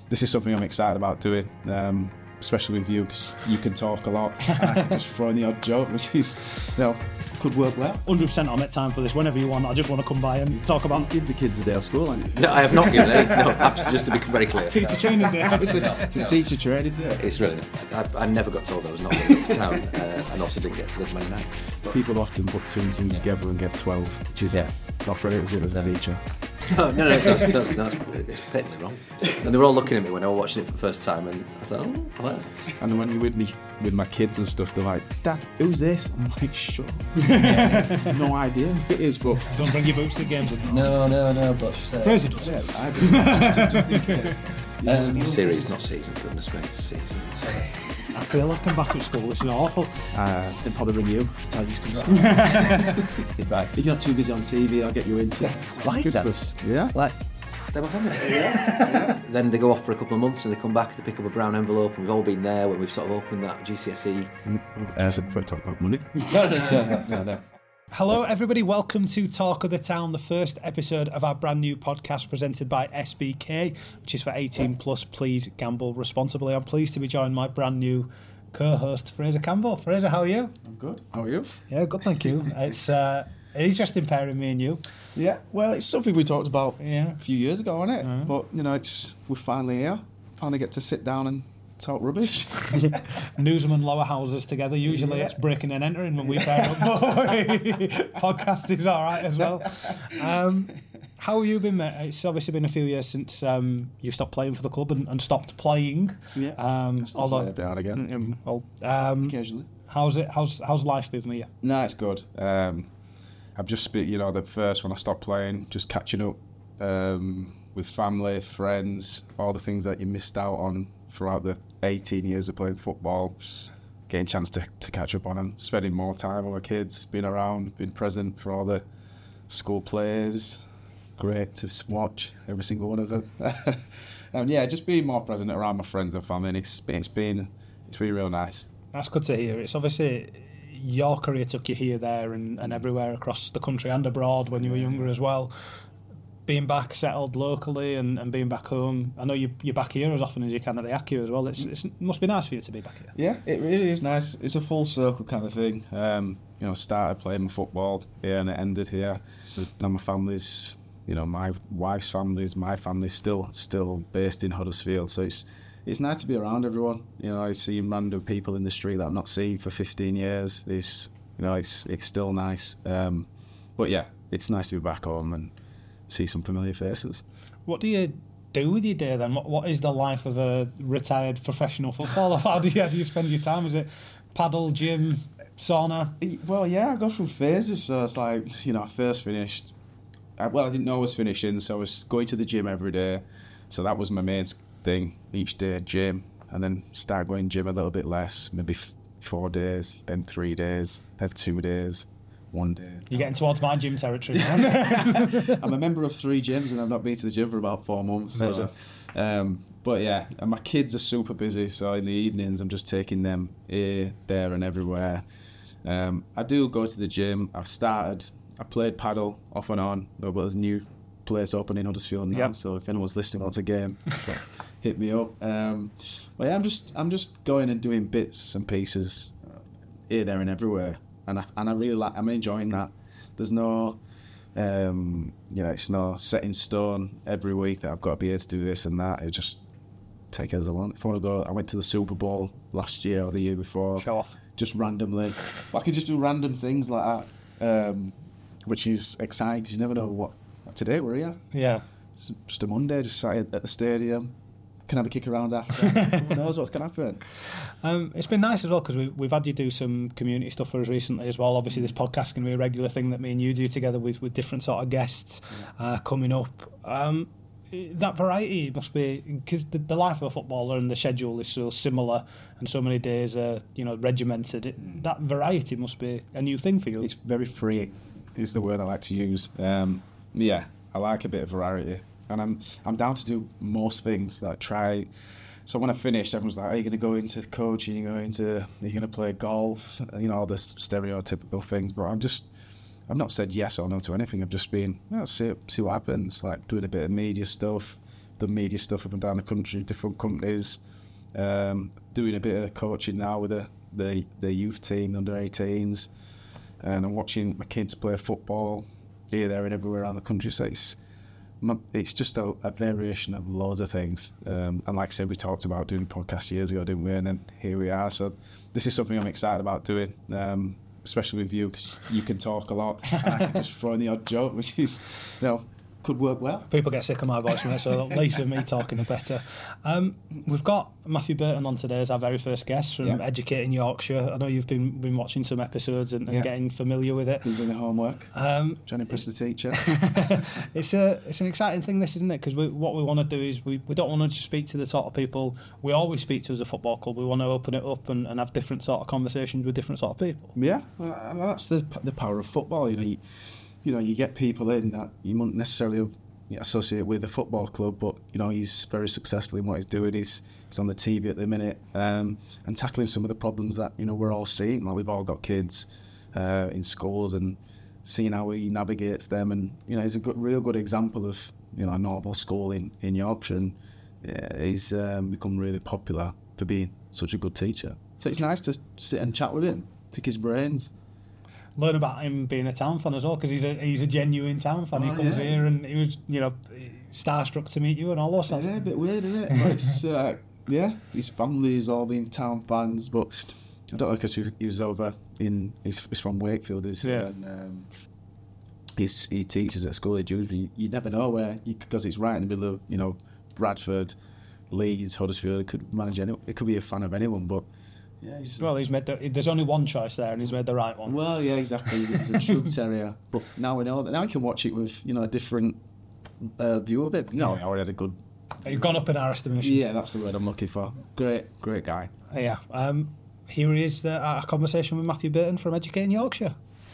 this is something I'm excited about doing, especially with you, because you can talk a lot. I can just throw in the odd joke, which is, could work well. 100%, I'll make time for this whenever you want. I just want to come by and talk about... Give the kids a day of school, haven't you? No, I have not given any. No, absolutely, just to be very clear. Teacher training day. It's a teacher training day. It's really... I never got told I was not good enough for town, and also didn't get to go to Man United. People often put 2 and 2 together and get 12, which is not brilliant, is it, as a teacher? No, that's it's patently wrong. And they were all looking at me when I was watching it for the first time, and I was like, oh, I like that. And when you're with me, with my kids and stuff, they're like, Dad, who's this? I'm like, shut up. No idea who it is, but... Don't bring your boots to the games. No, but... Thursday does. Yeah, I just in case. Series, not season, for goodness gracious, season. I feel like I'm back at school. This is awful. Then probably ring you, tell you to come back. It's back. If you're not too busy on TV, I'll get you into Like Christmas. that? Yeah. Like, They were family. Then they go off for a couple of months and they come back to pick up a brown envelope, and we've all been there when we've sort of opened that GCSE. So before I talk about money. no. Hello, everybody. Welcome to Talk of the Town, the first episode of our brand new podcast presented by SBK, which is for 18 plus. Please gamble responsibly. I'm pleased to be joined by my brand new co-host, Fraser Campbell. Fraser, how are you? I'm good. How are you? Yeah, good, thank you. It's an interesting pairing, me and you. Yeah, well, it's something we talked about Yeah. a few years ago, isn't it? But, you know, we're finally here. Finally get to sit down and talk rubbish. Newsman lower houses together. Usually it's breaking and entering when we pair up. Podcast is all right as well. How have you been, mate? It's obviously been a few years since you stopped playing for the club and stopped playing. Yeah. Although Play down again. occasionally. How's life been with you? No, it's good. I've just been, the first when I stopped playing, just catching up with family, friends, all the things that you missed out on throughout the 18 years of playing football, getting a chance to catch up on them, spending more time with my kids, being around, being present for all the school plays. Great to watch every single one of them. Just being more present around my friends and family. And it's been real nice. That's good to hear. It's obviously your career took you here, there, and everywhere across the country and abroad when you were younger as well. Being back settled locally and being back home, I know you're back here as often as you can at the ACU as well. It must be nice for you to be back here. Yeah, it really is nice. It's a full circle kind of thing. Started playing my football here and it ended here. So now my family's, my wife's family is my family still based in Huddersfield. So it's nice to be around everyone. I see random people in the street that I've not seen for 15 years. It's still nice. But yeah, it's nice to be back home and see some familiar faces. What do you do with your day then? What is the life of a retired professional footballer? How do you spend your time? Is it paddle, gym, sauna? Well, yeah, I go through phases. So it's like, I first finished. I didn't know I was finishing, so I was going to the gym every day. So that was my main thing each day, gym, and then start going gym a little bit less, maybe 4 days, then 3 days, then 2 days. 1 day. You're getting towards my gym territory now. I'm a member of 3 gyms and I've not been to the gym for about 4 months. So, but yeah, and my kids are super busy, so in the evenings I'm just taking them here, there and everywhere. I do go to the gym. I played paddle off and on, but there's a new place open in Huddersfield now, so if anyone's listening wants a game, hit me up. But yeah, I'm just going and doing bits and pieces here, there and everywhere. And I really I'm enjoying that. There's no, it's no set in stone every week that I've got to be able to do this and that. I just take it as I want. If I want to go, I went to the Super Bowl last year or the year before. Show off. Just randomly. But I can just do random things like that, which is exciting because you never know what. Today we're here. Yeah. It's just a Monday, just sat at the stadium. Can have a kick around after. Who knows what's going to happen? It's been nice as well because we've had you do some community stuff for us recently as well. Obviously this podcast can be a regular thing that me and you do together with different sort of guests coming up. That variety must be, because the life of a footballer and the schedule is so similar and so many days are regimented. That variety must be a new thing for you. It's very free is the word I like to use. Yeah, I like a bit of variety. And I'm down to do most things that I try. So when I finished, everyone's like, are you going to go into coaching? Are you going to play golf? All the stereotypical things. But I've not said yes or no to anything. I've just been, see what happens. Like doing a bit of media stuff, the media stuff up and down the country, different companies, doing a bit of coaching now with the youth team, under 18s, and I'm watching my kids play football here, there and everywhere around the country. So it's just a variation of loads of things. And like I said, we talked about doing a podcast years ago, didn't we? And then here we are. So this is something I'm excited about doing, especially with you, because you can talk a lot. And I can just throw in the odd joke, which is, could work well. People get sick of my voice, mate, so at least of me talking the better. We've got Matthew Burton on today as our very first guest from Educating Yorkshire. I know you've been watching some episodes and getting familiar with it. Been doing the homework. Trying to impress the teacher. It's an exciting thing, this, isn't it? Because what we want to do is we don't want to just speak to the sort of people we always speak to as a football club. We want to open it up and have different sort of conversations with different sort of people. Yeah, well, that's the power of football. You get people in that you wouldn't necessarily associate with a football club, but he's very successful in what he's doing. He's on the TV at the minute, and tackling some of the problems that we're all seeing. Like, we've all got kids in schools, and seeing how he navigates them. And he's a real good example of a normal school in Yorkshire. And he's become really popular for being such a good teacher. So it's nice to sit and chat with him, pick his brains. Learn about him being a Town fan as well, because he's a genuine Town fan. He comes here and he was starstruck to meet you and all those sorts. Yeah, a bit weird, isn't it? But his family has all been Town fans, but I don't know, because he was over he's from Wakefield, and he teaches at school at Dewsbury. You never know where, because it's right in the middle of Bradford, Leeds, Huddersfield. It could manage it could be a fan of anyone, but. Yeah, he's made there's only one choice there, and he's made the right one. Well, yeah, exactly. He's a true terrier. But now we know that. Now I can watch it with a different view of it. I already had a good. You've gone up in our estimations. Yeah, that's the word I'm looking for. Great guy. Yeah. Here he is, our conversation with Matthew Burton from Educating Yorkshire.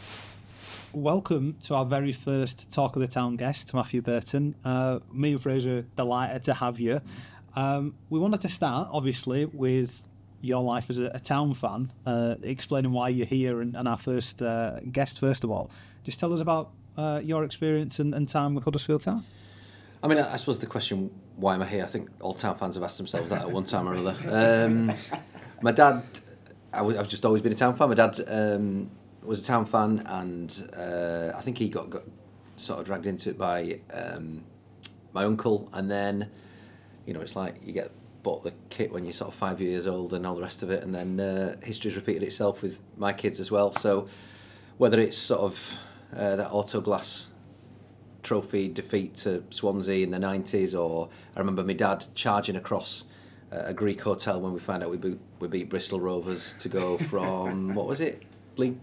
Welcome to our very first Talk of the Town guest, Matthew Burton. Me and Fraser are delighted to have you. We wanted to start, obviously, with your life as a Town fan, explaining why you're here, and our first guest, first of all. Just tell us about your experience and time with Huddersfield Town. I mean, I suppose the question, why am I here? I think all Town fans have asked themselves that at one time or another. My dad, I've just always been a Town fan. My dad was a Town fan, and I think he got sort of dragged into it by my uncle, and then, it's like you get bought the kit when you're sort of 5 years old and all the rest of it, and then history's repeated itself with my kids as well. So whether it's sort of that Autoglass Trophy defeat to Swansea in the 90s, or I remember my dad charging across a Greek hotel when we found out we beat Bristol Rovers to go from what was it, League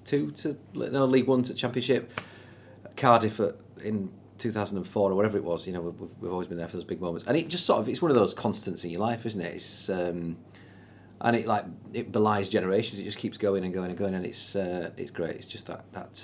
1 to Championship, Cardiff in 2004 or whatever it was. We've always been there for those big moments, and it just it's one of those constants in your life, isn't it? It's and it belies generations. It just keeps going and going and going, and it's great. It's just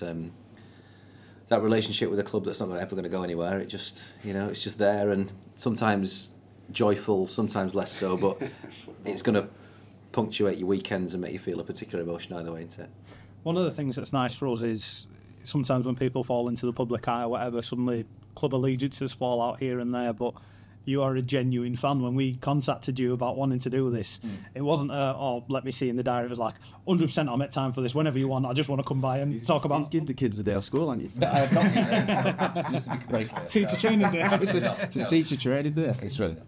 that relationship with a club that's not ever going to go anywhere. It just it's just there, and sometimes joyful, sometimes less so, but it's going to punctuate your weekends and make you feel a particular emotion either way, isn't it? One of the things that's nice for us is sometimes when people fall into the public eye or whatever, suddenly club allegiances fall out here and there, but you are a genuine fan. When we contacted you about wanting to do this, it wasn't let me see in the diary. It was like, 100% I'll make time for this whenever you want. I just want to come by and talk about... He's give the kids a day of school, haven't you? I have not. Just to be very clear. Teacher training day. It's a teacher training day. It's really.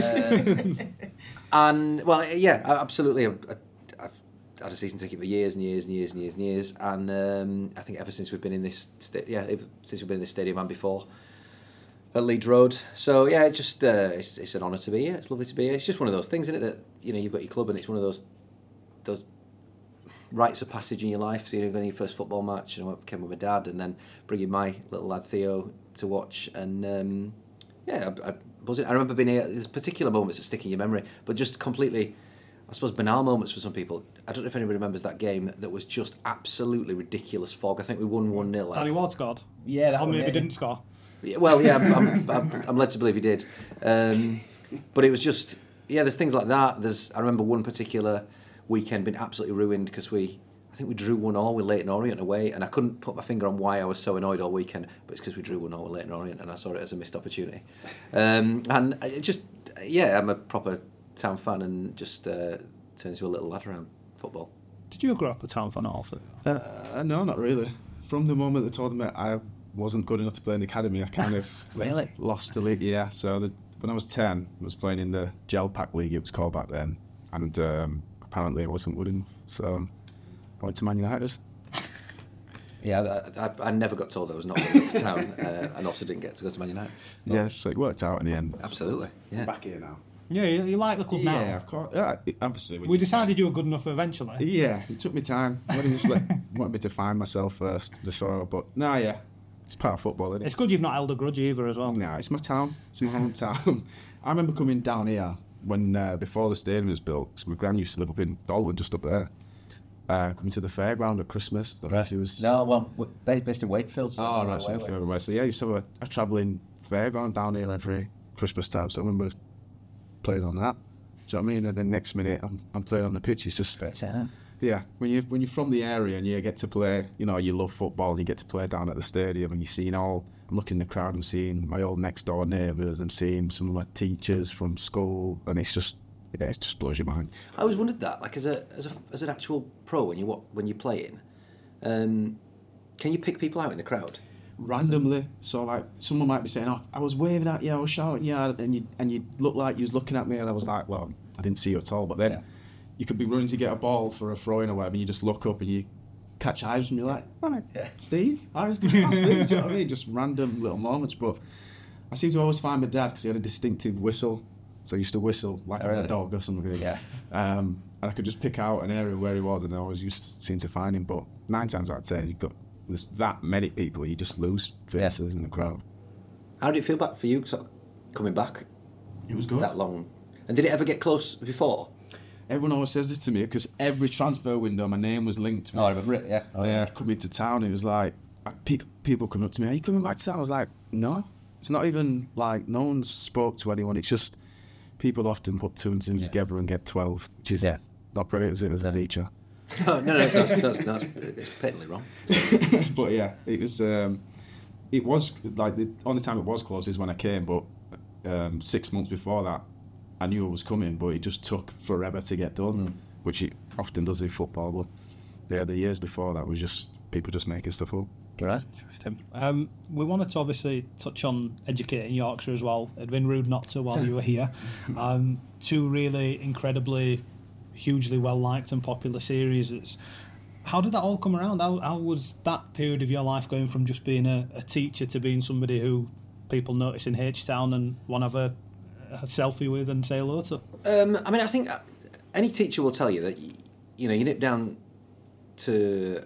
And, well, yeah, absolutely. I've had a season ticket for years and years and years and years and years, and I think ever since we've been in this, since we've been in this stadium and before at Leeds Road. So yeah, it just it's an honour to be here. It's lovely to be here. It's just one of those things, isn't it? That you've got your club, and it's one of those rites of passage in your life. So going to your first football match, I came with my dad, and then bringing my little lad Theo to watch, and I buzzing. I remember being here. There's particular moments that stick in your memory, but just completely, I suppose, banal moments for some people. I don't know if anybody remembers that game that was just absolutely ridiculous fog. I think we won 1-0. Danny Ward scored. Yeah, or maybe didn't score. Well, yeah, I'm led to believe he did. But it was just, there's things like that. I remember one particular weekend being absolutely ruined because I think we drew 1-1 with Leyton Orient away, and I couldn't put my finger on why I was so annoyed all weekend, but it's because we drew 1-0 with Leyton Orient, and I saw it as a missed opportunity. And it just, I'm a proper Town fan, and just turned into a little lad around football. Did you grow up a Town fan, Alfred? No, not really. From the moment they told me I wasn't good enough to play in the academy, I kind of Really? lost the league. Yeah, so when I was 10, I was playing in the Gel Pack League, it was called back then, and apparently I wasn't good enough, so I went to Man United. Yeah, I never got told I was not good enough for Town, and also didn't get to go to Man United. Yeah, so it worked out in the end. Absolutely, yeah. Back here now. Yeah, you like the club now? Yeah, of course. Yeah, obviously. We decided you were good enough eventually. Yeah, it took me time. I just wanted me to find myself first before, but no, yeah, it's part of football, isn't it? It's good you've not held a grudge either as well. No, it's my town. It's my hometown. I remember coming down here when before the stadium was built. Cause my gran used to live up in Dalton, just up there. Coming to the fairground at Christmas. No, well, based in Wakefield. So Oh, right, so further away. So yeah, you used to have a travelling fairground down here every Christmas time. So I remember playing on that. Do you know what I mean? And then next minute I'm playing on the pitch. It's just yeah. When you're from the area and you get to play, you love football and you get to play down at the stadium and you're seeing I'm looking in the crowd and seeing my old next door neighbours and seeing some of my teachers from school, and it just blows your mind. I always wondered that, like as an actual pro when you're playing, can you pick people out in the crowd? Randomly, so like someone might be saying, "Oh, I was waving at you, I was shouting, yeah," and you looked like you was looking at me, and I was like, "Well, I didn't see you at all." But then you could be running to get a ball for a throw-in or whatever, and you just look up and you catch eyes and you're like, "Right, Steve, I was good." Steve, do you know what I mean? Just random little moments. But I seem to always find my dad because he had a distinctive whistle, so I used to whistle like a dog or something. Yeah. And I could just pick out an area where he was, and I always used to seem to find him. But 9 times out of 10, there's that many people, you just lose faces in the crowd. How did it feel back for you, sort of coming back? It was good. That long. And did it ever get close before? Everyone always says this to me because every transfer window, my name was linked to me. Oh, I remember it, yeah. Oh, yeah. Coming to town, it was like, people coming up to me, "Are you coming back to town?" I was like, no. It's not even like, no one spoke to anyone. It's just, people often put 2 and 2 together and get 12, which is not brilliant as a teacher. No, that's it's patently wrong. But yeah, it was like the only time it was close is when I came, but 6 months before that I knew I was coming, but it just took forever to get done, which it often does in football. But yeah, the years before that was just people just making stuff up. Right. Interesting. We wanted to obviously touch on educating Yorkshire as well. It'd been rude not to while you were here. 2 really incredibly, hugely well liked and popular series. How did that all come around? How was that period of your life going from just being a teacher to being somebody who people notice in H-Town and want to have a selfie with and say hello to? I mean, I think any teacher will tell you that you nip down to,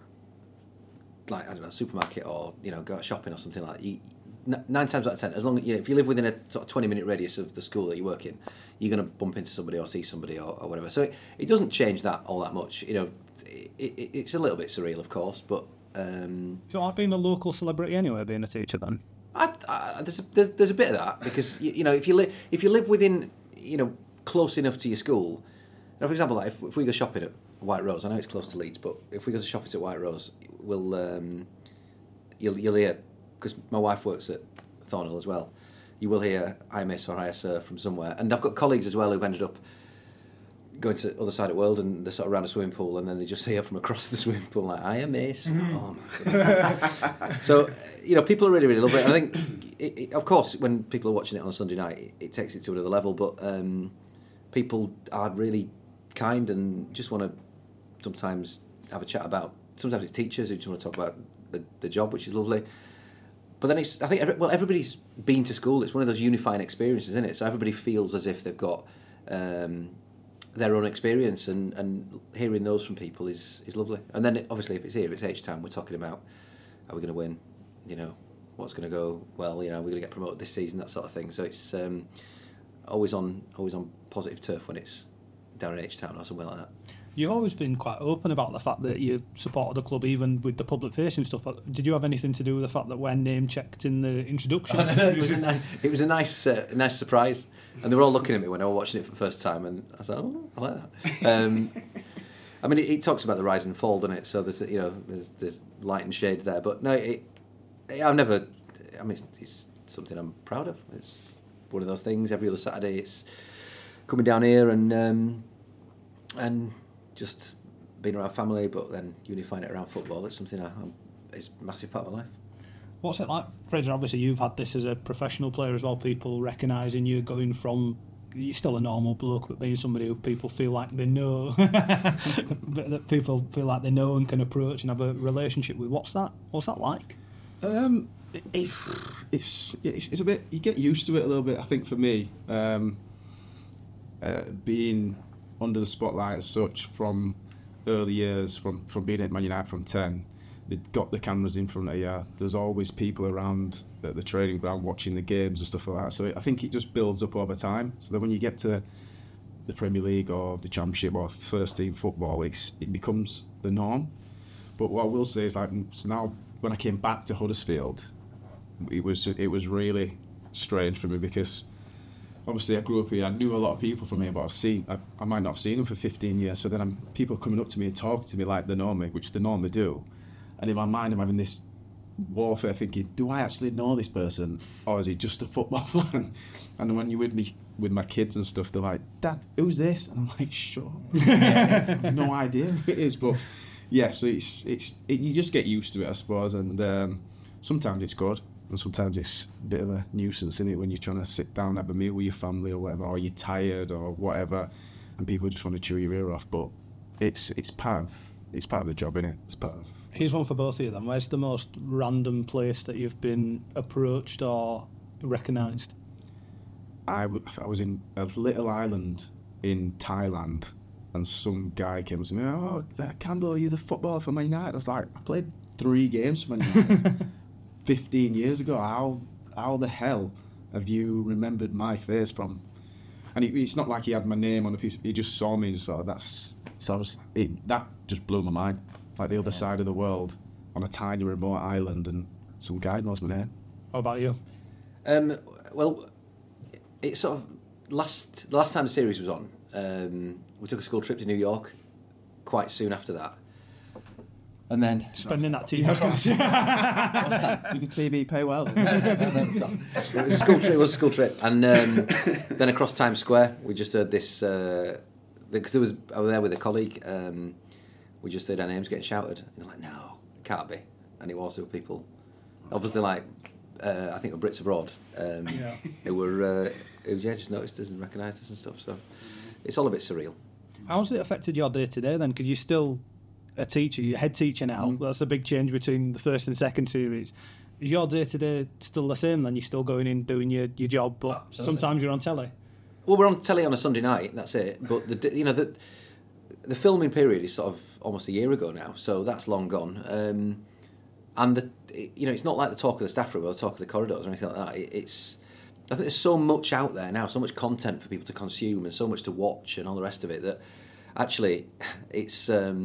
like, I don't know, supermarket or go out shopping or something like that. 9 times out of 10, as long as if you live within a sort of 20-minute radius of the school that you work in, you're going to bump into somebody or see somebody or whatever. So it doesn't change that all that much. It's a little bit surreal, of course, but. So I've been a local celebrity anyway, being a teacher then. There's a bit of that because if you live within close enough to your school. Now, for example, like if we go shopping at White Rose, I know it's close to Leeds, but if we go to shopping at White Rose, you'll hear, because my wife works at Thornhill as well, you will hear "I miss" or "I sir" from somewhere. And I've got colleagues as well who've ended up going to the other side of the world and they're sort of around a swimming pool and then they just hear from across the swimming pool like "I miss." Oh my God. So people really, really love it. I think of course when people are watching it on a Sunday night it takes it to another level, but people are really kind and just want to sometimes have a chat about, sometimes it's teachers who just want to talk about the job, which is lovely. But then I think everybody's been to school. It's one of those unifying experiences, isn't it? So everybody feels as if they've got their own experience, and hearing those from people is lovely. And then obviously if it's here, it's H-Town, we're talking about, are we going to win? What's going to go well? We're going to get promoted this season, that sort of thing. So it's always on positive turf when it's down in H-Town or somewhere like that. You've always been quite open about the fact that you supported the club, even with the public facing stuff. Did you have anything to do with the fact that we're name checked in the introduction? It was a nice surprise, and they were all looking at me when I was watching it for the first time, and I was like, "Oh, I like that." I mean, it talks about the rise and fall, doesn't it? So there's light and shade there. But no, I've never. I mean, it's something I'm proud of. It's one of those things. Every other Saturday, it's coming down here and just being around family, but then unifying it around football. It's something it's a massive part of my life. What's it like, Fraser? Obviously, you've had this as a professional player as well. People recognising you, going from you're still a normal bloke, but being somebody who people feel like they know, that people feel like they know and can approach and have a relationship with. What's that like? It's a bit. You get used to it a little bit. I think for me, being under the spotlight as such from early years, from being at Man United from 10. They've got the cameras in front of you. There's always people around at the training ground watching the games and stuff like that. So I think it just builds up over time. So that when you get to the Premier League or the Championship or first team football, it becomes the norm. But what I will say is, like, so now when I came back to Huddersfield, it was really strange for me because obviously I grew up here. I knew a lot of people from here, but I might not have seen them for 15 years. So then people coming up to me and talking to me like they know me, which they normally do. And in my mind, I'm having this warfare thinking, do I actually know this person? Or is he just a football fan? And when you're with me, with my kids and stuff, they're like, Dad, who's this? And I'm like, sure. I have no idea who it is. But yeah, so you just get used to it, I suppose. And sometimes it's good. And sometimes it's a bit of a nuisance, isn't it, when you're trying to sit down and have a meal with your family or whatever, or you're tired or whatever, and people just want to chew your ear off. But it's part of the job, innit? It's part of. Here's one for both of you then. Where's the most random place that you've been approached or recognised? I was in a little island in Thailand, and some guy came to me, oh, Campbell, are you the footballer for Man United? I was like, I played 3 games for Man United 15 years ago. How the hell have you remembered my face from? And it's not like he had my name on a piece. He just saw me and just thought, that just blew my mind. Like the other side of the world, on a tiny remote island, and some guy knows my name. What about you? Well, it's sort of the last time the series was on, we took a school trip to New York quite soon after that. And then spending that TV. I was going to say, did the TV pay well? It was a school trip, and then across Times Square, we just heard this because I was there with a colleague. We just heard our names getting shouted. And you're like, no, it can't be. And it was. There were people, obviously, like I think were Brits abroad, who were just noticed us and recognised us and stuff. So it's all a bit surreal. How's it affected your day to day then? Because you're still a teacher, you're head teacher now. That's a big change between the first and second series. Is your day to day still the same? Then you're still going in doing your job, but sometimes you're on telly. Well, we're on telly on a Sunday night. That's it. But the filming period is sort of almost a year ago now, so that's long gone. And it's not like the talk of the staff room or the talk of the corridors or anything like that. I think there's so much out there now, so much content for people to consume, and so much to watch, and all the rest of it, that actually it's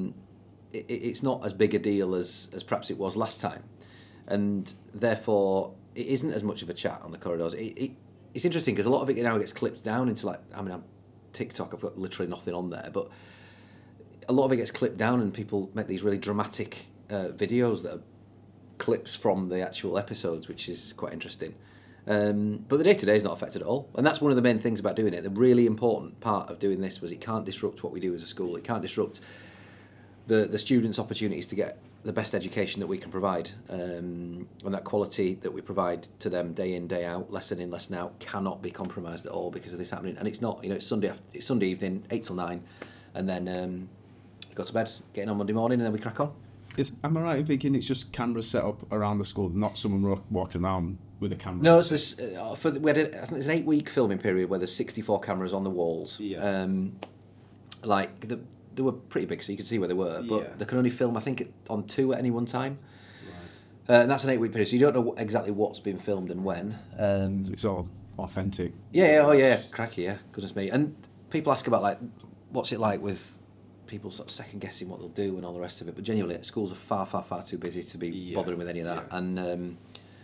not as big a deal as perhaps it was last time, and therefore it isn't as much of a chat on the corridors. It's interesting because a lot of it now gets clipped down into on TikTok, I've got literally nothing on there, but a lot of it gets clipped down and people make these really dramatic videos that are clips from the actual episodes, which is quite interesting. But the day-to-day is not affected at all. And that's one of the main things about doing it. The really important part of doing this was it can't disrupt what we do as a school. It can't disrupt the students' opportunities to get the best education that we can provide. And that quality that we provide to them day in, day out, lesson in, lesson out, cannot be compromised at all because of this happening. And it's not, it's Sunday evening, 8 till 9, and then go to bed, get in on Monday morning, and then we crack on. Am I right in thinking it's just cameras set up around the school, not someone walking around with a camera? No, it's this. I think it's an 8-week filming period where there's 64 cameras on the walls. Yeah. They were pretty big, so you could see where they were, but they can only film, I think, on 2 at any one time. Right. And that's an 8-week period, so you don't know exactly what's been filmed and when. So it's all authentic. Yeah, cracky, yeah, goodness me. And people ask about what's it like with people sort of second guessing what they'll do and all the rest of it, but genuinely schools are far too busy to be bothering with any of that. And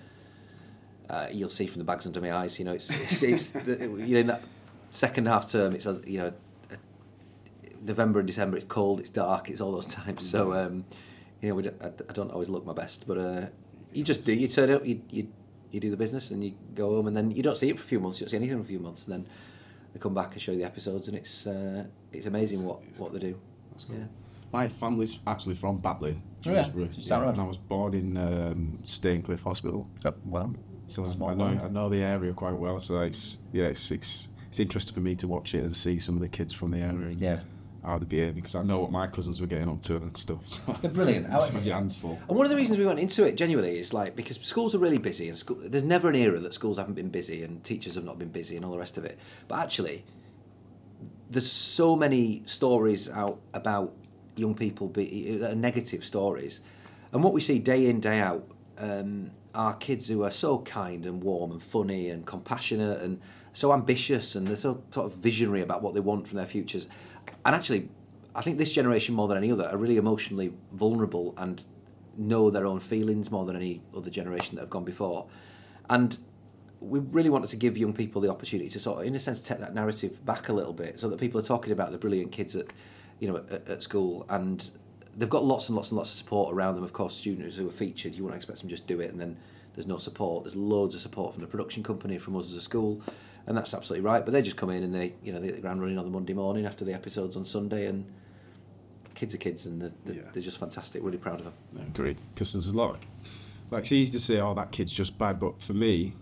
you'll see from the bags under my eyes, it's in that second half term, it's November and December, it's cold, it's dark, it's all those times. So, I don't always look my best, but you just do. You turn up, you do the business, and you go home, and then you don't see it for a few months. You don't see anything for a few months, and then they come back and show you the episodes, and it's amazing what they do. That's cool. Yeah. My family's actually from Batley. Right. And I was born in Staincliffe Hospital. Well, so I know the area quite well. So it's interesting for me to watch it and see some of the kids from the area. Yeah. How they behave, because I know what my cousins were getting up to and stuff. So they're brilliant. Just my hands full. And one of the reasons we went into it genuinely is because schools are really busy, and there's never an era that schools haven't been busy and teachers have not been busy and all the rest of it. But actually, there's so many stories out about young people negative stories, and what we see day in, day out are kids who are so kind and warm and funny and compassionate and so ambitious, and they're so sort of visionary about what they want from their futures. And actually, I think this generation more than any other are really emotionally vulnerable and know their own feelings more than any other generation that have gone before. And we really wanted to give young people the opportunity to sort of, in a sense, take that narrative back a little bit, so that people are talking about the brilliant kids at school, and they've got lots and lots and lots of support around them. Of course, students who are featured, you wouldn't expect them to just do it and then there's no support. There's loads of support from the production company, from us as a school, and that's absolutely right. But they just come in and they hit the ground running on the Monday morning after the episodes on Sunday, and kids are kids, and they're just fantastic. Really proud of them. Yeah, agreed. Because there's a lot. It's easy to say, "Oh, that kid's just bad," but for me,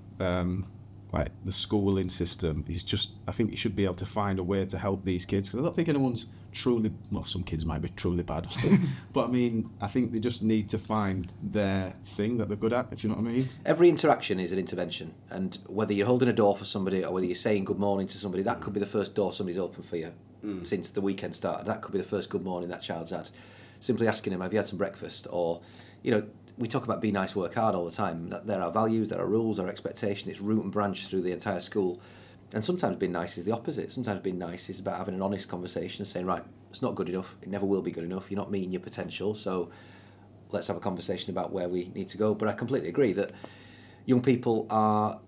the schooling system is just. I think you should be able to find a way to help these kids, because I don't think anyone's truly. Well, some kids might be truly bad, but I mean, I think they just need to find their thing that they're good at. If you know what I mean. Every interaction is an intervention, and whether you're holding a door for somebody or whether you're saying good morning to somebody, that could be the first door somebody's opened for you since the weekend started. That could be the first good morning that child's had. Simply asking them, "Have you had some breakfast?" Or, we talk about be nice, work hard all the time. That there are values, there are rules, there are expectations. It's root and branch through the entire school. And sometimes being nice is the opposite. Sometimes being nice is about having an honest conversation and saying, right, it's not good enough. It never will be good enough. You're not meeting your potential. So let's have a conversation about where we need to go. But I completely agree that young people are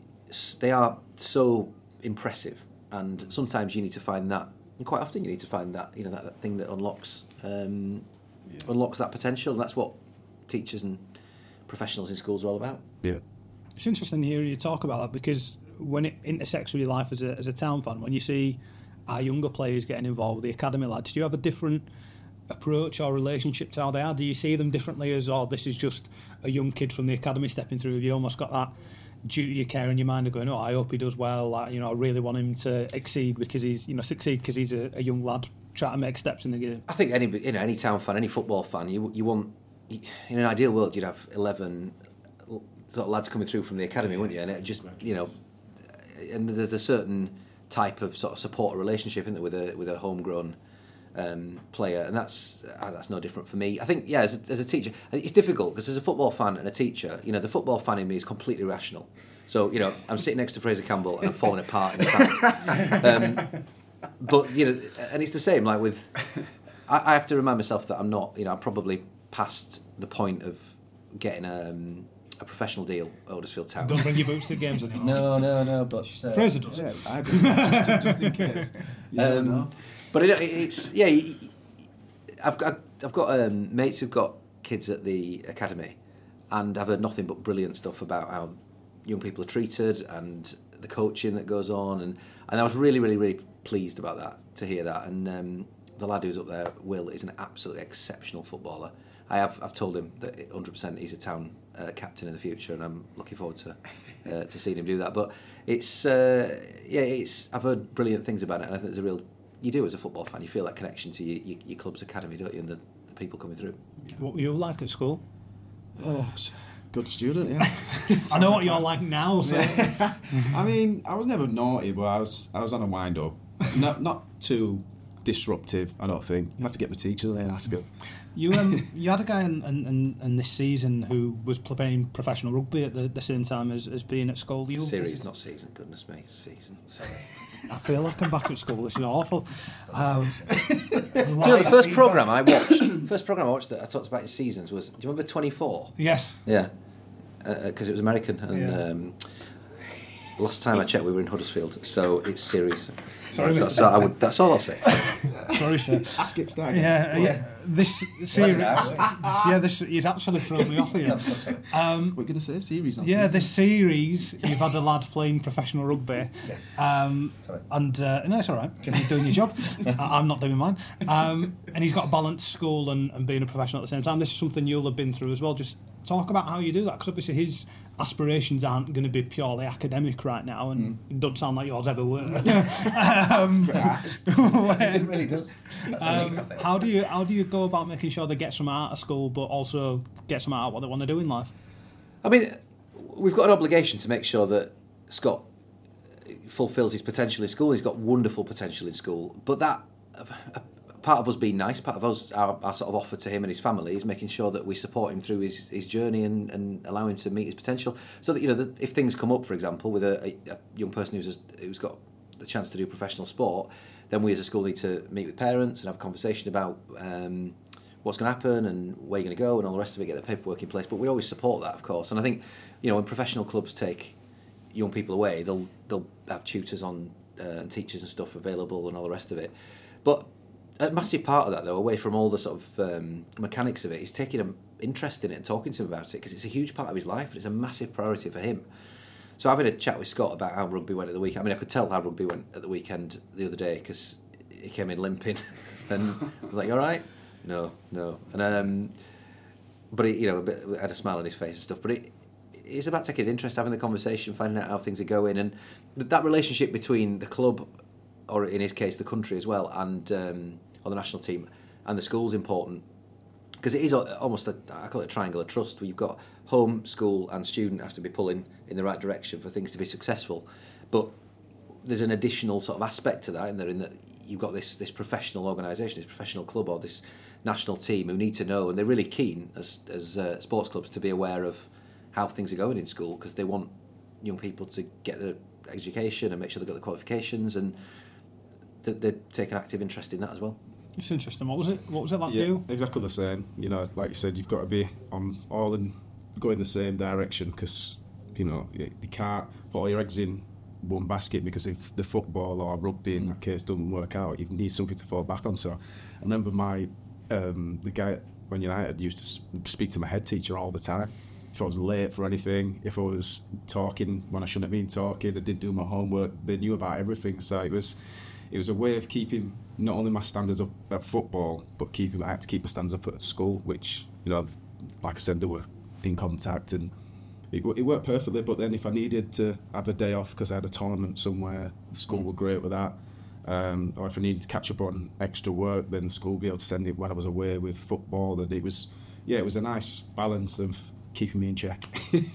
so impressive. And sometimes you need to find that, and quite often you need to find that, that thing that unlocks that potential. And that's what teachers and professionals in schools are all about. Yeah. It's interesting to hear you talk about that, because when it intersects with your life as a town fan, when you see our younger players getting involved with the academy lads, do you have a different approach or relationship to how they are? Do you see them differently as, this is just a young kid from the academy stepping through? Have you almost got that duty of care in your mind of going, I hope he does well, I really want him to exceed because he's, succeed because he's a young lad trying to make steps in the game? I think any town fan, any football fan, you want, in an ideal world, you'd have 11 sort of lads coming through from the academy, wouldn't you? And it just, and there's a certain type of sort of support relationship, isn't there, with a homegrown player, and that's no different for me. I think, as a teacher, it's difficult because as a football fan and a teacher, the football fan in me is completely rational. So, I'm sitting next to Fraser Campbell and I'm falling apart inside. But and it's the same. Like with, I have to remind myself that I'm not. I'm probably past the point of getting a professional deal at Huddersfield Town. Don't bring your boots to the games anymore. No, but Fraser does. Yeah, I do, just in case. But it's I've got mates who've got kids at the academy, and I've heard nothing but brilliant stuff about how young people are treated and the coaching that goes on, and I was really, really, really pleased about that, to hear that. And the lad who's up there, Will, is an absolutely exceptional footballer. I've told him that 100% he's a town captain in the future, and I'm looking forward to seeing him do that. But it's I've heard brilliant things about it, and I think there's you do as a football fan, you feel that connection to your club's academy, don't you, and the people coming through. What were you like at school? Good student, yeah. I know what you're like now. So. I mean, I was never naughty, but I was on a wind up. Not too disruptive, I don't think. You have to get my teachers in and ask them. You had a guy in this season who was playing professional rugby at the same time as being at school. Series, not season. Goodness me, season. Sorry. I feel like I'm back at school. This is awful. The first programme I watched that I talked about in seasons was, do you remember 24? Yes. Yeah, because it was American, and last time I checked we were in Huddersfield, so it's series. Sorry, that's all I'll say. Sorry, sir. Ask it, Stag. Yeah. This series. This he's actually thrown me off here. We're going to say series. Not Yeah, season. this series you've had a lad playing professional rugby, and no, it's all right. He's doing your job. I'm not doing mine. And he's got to balance school and being a professional at the same time. This is something you'll have been through as well. Just talk about how you do that, because obviously his aspirations aren't going to be purely academic right now, and it doesn't sound like yours ever were. It really does. How do you go about making sure they get some out of school, but also get some out of what they want to do in life? I mean, we've got an obligation to make sure that Scott fulfills his potential in school. He's got wonderful potential in school, but that part of us being nice, part of us, our sort of offer to him and his family is making sure that we support him through his journey and allow him to meet his potential. So that, you know, if things come up, for example, with a young person who's got the chance to do professional sport, then we as a school need to meet with parents and have a conversation about what's going to happen and where you're going to go and all the rest of it, get the paperwork in place. But we always support that, of course. And I think, you know, when professional clubs take young people away, they'll have tutors on and teachers and stuff available and all the rest of it. But a massive part of that, though, away from all the sort of mechanics of it, is taking an interest in it and talking to him about it, because it's a huge part of his life and it's a massive priority for him. So having a chat with Scott about how rugby went at the weekend. I mean, I could tell how rugby went at the weekend the other day because he came in limping, and I was like, "All right, no," and but he, you know, had a smile on his face and stuff. But it's about taking an interest, having the conversation, finding out how things are going, and that relationship between the club, or in his case, the country as well, and or the national team and the school is important, because it is almost I call it a triangle of trust, where you've got home, school and student have to be pulling in the right direction for things to be successful. But there's an additional sort of aspect to that, in that you've got this professional organisation, this professional club or this national team who need to know, and they're really keen as sports clubs to be aware of how things are going in school, because they want young people to get their education and make sure they've got the qualifications, and they take an active interest in that as well. It's interesting. What was it like for you? Exactly the same. You know, like you said, you've got to be on all and go in the same direction, because, you know, you can't put all your eggs in one basket, because if the football or rugby in that case doesn't work out, you need something to fall back on. So I remember the guy at Man United used to speak to my head teacher all the time. If I was late for anything, if I was talking when I shouldn't have been talking, I didn't do my homework, they knew about everything. So it was a way of keeping not only my standards up at football, but I had to keep my standards up at school, which, you know, like I said, they were in contact, and it worked perfectly. But then if I needed to have a day off because I had a tournament somewhere, the school were great with that. Or if I needed to catch up on extra work, then the school would be able to send it when I was away with football. And it was a nice balance of keeping me in check.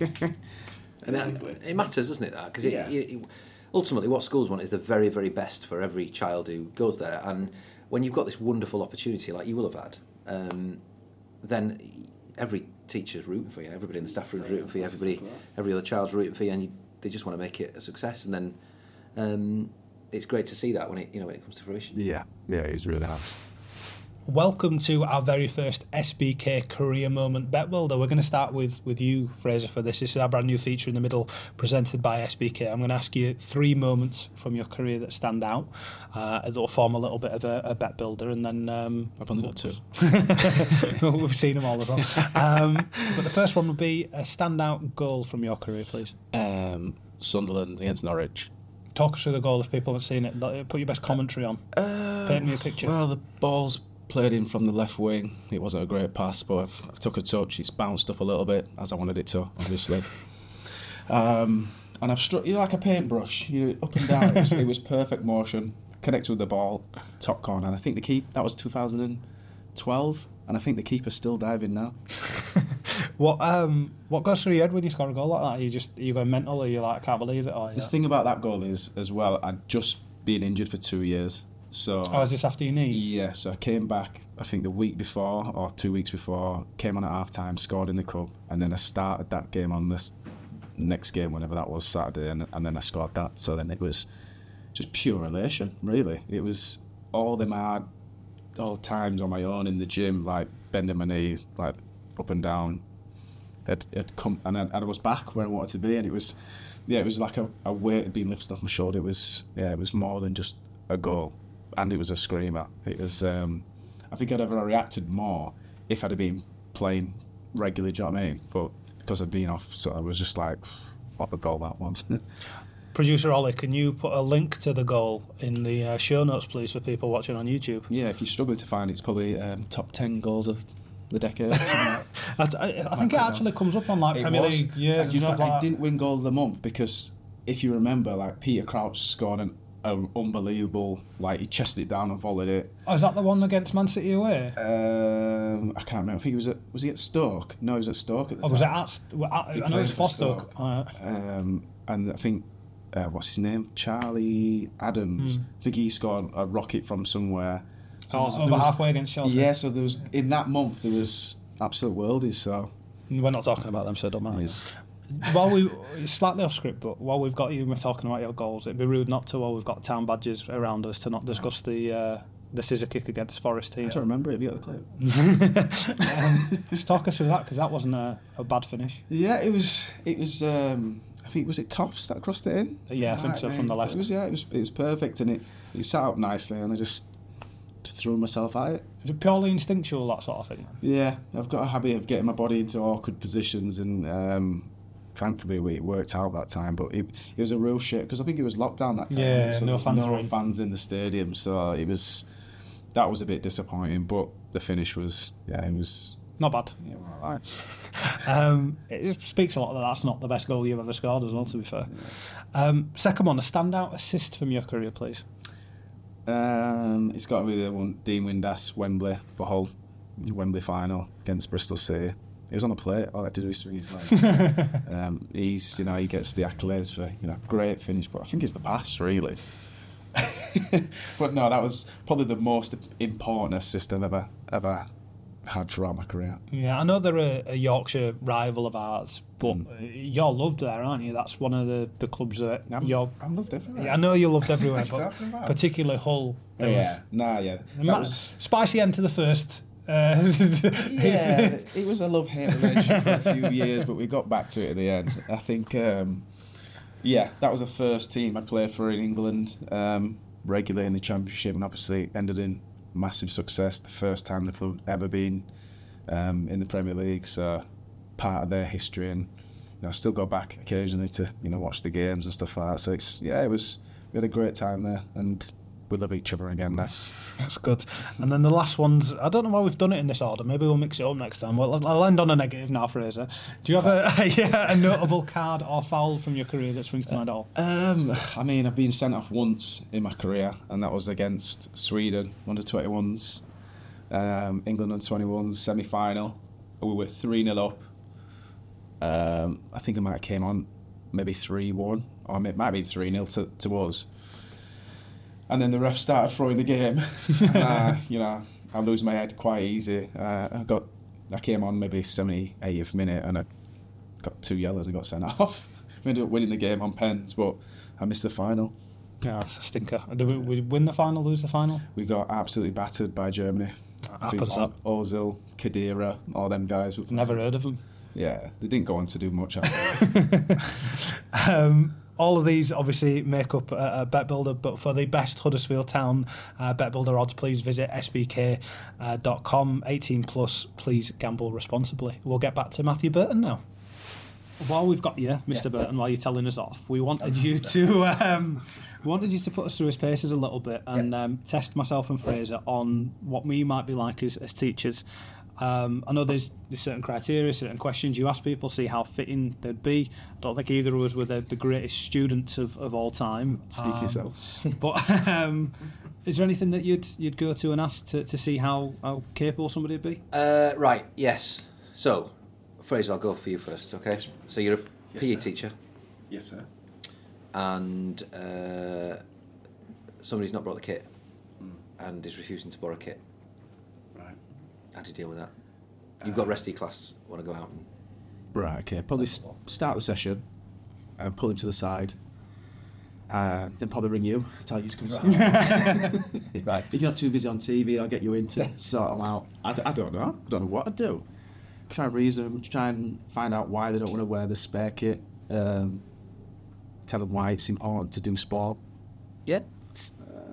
And it matters, doesn't it, that? Because ultimately what schools want is the very, very best for every child who goes there. And when you've got this wonderful opportunity like you will have had, then every teacher's rooting for you, everybody in the staff room's rooting for you, every other child's rooting for you, and they just want to make it a success. And then it's great to see that when it comes to fruition. Yeah, it was really nice. Welcome to our very first SBK Career Moment Bet Builder. We're going to start with you, Fraser, for this. This is our brand new feature in the middle, presented by SBK. I'm going to ask you 3 moments from your career that stand out. That'll form a little bit of a bet builder, and then I've only got 2. We've seen them all as well. But the first one would be a standout goal from your career, please. Sunderland against Norwich. Talk us through the goal if people haven't seen it. Put your best commentary on. Paint me a picture. Well, the ball's played in from the left wing. It wasn't a great pass, but I've took a touch. It's bounced up a little bit, as I wanted it to, obviously. And I've struck, like a paintbrush, up and down. It was perfect motion, connected with the ball, top corner. And I think that was 2012, and I think the keeper's still diving now. What goes through your head when you score a goal like that? Are you going mental, or are you like, I can't believe it? Or, The thing about that goal is, as well, I'd just been injured for 2 years. So, is this after your knee? Yeah, so I came back, I think the week before or 2 weeks before, came on at half-time, scored in the cup, and then I started that game on this next game, whenever that was, Saturday, and then I scored that. So then it was just pure elation, really. It was all times on my own in the gym, like bending my knees, like up and down. It come, and I was back where I wanted to be, and it was like a weight had been lifted off my shoulder. It was more than just a goal. and it was a screamer. It was. I think I'd ever reacted more if I'd have been playing regularly. Do you know what I mean? But because I'd been off, so I was just like, what a goal that was. Producer Ollie, can you put a link to the goal in the show notes, please, for people watching on YouTube? Yeah, if you're struggling to find it, it's probably top 10 goals of the decade. I think it actually comes up on like Premier League. Yeah, do you know, it didn't win goal of the month because if you remember, like Peter Crouch scored an unbelievable, like he chested it down and volleyed it. Oh, is that the one against Man City away? I can't remember. I think was he at Stoke? No, he was at Stoke at the time. Was it I know it was for Stoke. And I think what's his name? Charlie Adams. I think he scored a rocket from somewhere. So over halfway against Chelsea. Yeah, so there was in that month there was absolute worldies. So we're not talking about them, so it don't matter. While it's slightly off script, but while we've got you and we're talking about your goals, it'd be rude not to, while we've got town badges around us, to not discuss the scissor kick against Forest here. I don't remember it. Have you got the clip? Just talk us through that, because that wasn't a bad finish. Yeah, it was. I think was it Toffs that crossed it in? Yeah, I think so, from the left. It was perfect, and it sat up nicely, and I just threw myself at it. Is it purely instinctual, that sort of thing? Yeah, I've got a habit of getting my body into awkward positions, and thankfully it worked out that time. But it was a real shit because I think it was lockdown that time. Yeah, so no fans in the stadium, so that was a bit disappointing. But the finish was it was. Not bad. Yeah, all right. It speaks a lot that that's not the best goal you've ever scored as well, to be fair. Yeah. Second one, a standout assist from your career, please. It's got to be the one, Dean Windass, Wembley final against Bristol City. He was on a plate. All I had to do is swing his leg. He gets the accolades for great finish, but I think it's the pass really. But no, that was probably the most important assist I've ever had throughout my career. Yeah, I know they're a Yorkshire rival of ours, but you're loved there, aren't you? That's one of the clubs that I'm loved everywhere. Yeah, I know you're loved everywhere, but particularly Hull. That was spicy end to the first. It was a love-hate relationship for a few years, but we got back to it at the end. I think, that was the first team I played for in England, regularly in the Championship, and obviously ended in massive success. The first time the club ever been in the Premier League, so part of their history, and I still go back occasionally to watch the games and stuff like that. So we had a great time there, and we love each other again. That's good. And then the last ones, I don't know why we've done it in this order. Maybe we'll mix it up next time. Well, I'll end on a negative now, Fraser. Do you have a notable card or foul from your career that springs to mind at all? I've been sent off once in my career, and that was against Sweden, under 21s, England under 21s, semi-final. We were 3-0 up. I think it might have came on maybe 3-1, or it might be 3-0 to us. And then the ref started throwing the game. I lose my head quite easy. I came on maybe 78th minute, and I got 2 yellows and got sent off. We ended up winning the game on pens, but I missed the final. Yeah, that's a stinker. Did we win the final, lose the final? We got absolutely battered by Germany. Ozil, Khedira, all them guys. Never heard of them. Yeah, they didn't go on to do much all of these obviously make up a Bet Builder, but for the best Huddersfield Town Bet Builder odds, please visit sbk.com. 18 plus, please gamble responsibly. We'll get back to Matthew Burton now. While we've got you, Mr. Burton, while you're telling us off, we wanted you to put us through his paces a little bit and test myself and Fraser on what we might be like as teachers. I know there's certain criteria, certain questions you ask people, see how fitting they'd be. I don't think either of us were the greatest students of all time. Speak yourself. But is there anything that you'd go to and ask to see how capable somebody would be? Right, yes. So, Fraser, I'll go for you first, okay? So you're a PE teacher. Yes, sir. And somebody's not brought the kit and is refusing to borrow kit. How do you deal with that? You've got rest of your class, want to go out and... Right, okay. Probably start the session and pull him to the side. Then probably ring you, tell you to come right. If you're not too busy on TV, I'll get you in to sort them out. I don't know. I don't know what I'd do. Try and reason them, try and find out why they don't want to wear the spare kit. Tell them why it's important to do sport. Yeah.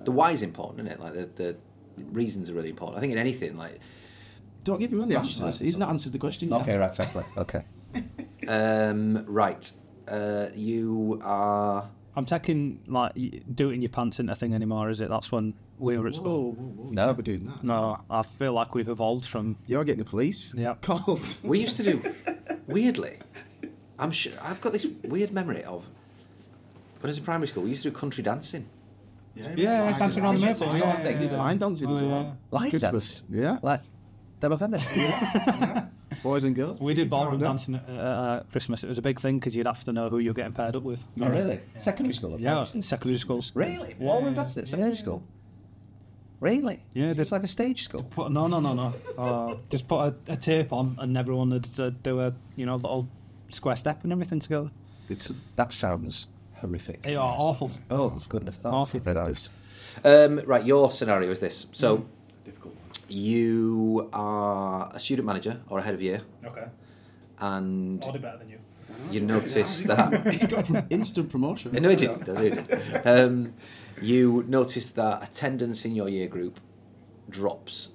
the why is important, isn't it? Like the reasons are really important. I think in anything, like Don't give him the answers. He's not answered the question yet. Okay, right, fair play. Okay. right, you are. I'm taking like do it in your pants into thing anymore, is it? That's when we were at school. Whoa, No. never doing that. No, I feel like we've evolved from. You're getting the police. Yep. Called. We used to do weirdly. I'm sure I've got this weird memory of when I was in primary school. We used to do country dancing. Yeah, dancing around the maple. Yeah. Line dancing as Oh, well. Line Christmas. Yeah. Like, double offenders. Boys and girls. We did ballroom dancing at Christmas. It was a big thing because you'd have to know who you're getting paired up with. Oh, really? Secondary school? Yeah, in secondary schools. Really? Ballroom dancing at secondary school? Really? Yeah, It's like a stage school. No. Just put a tape on and everyone would do a little square step and everything together. That sounds horrific. They are awful. Oh, goodness. Awful. That is. Right, your scenario is this. So you are a student manager or a head of year, Okay. and I'll do better than you. you notice that. He got instant promotion. No, he didn't. You notice that attendance in your year group drops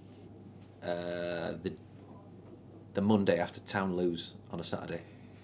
the Monday after town lose on a Saturday.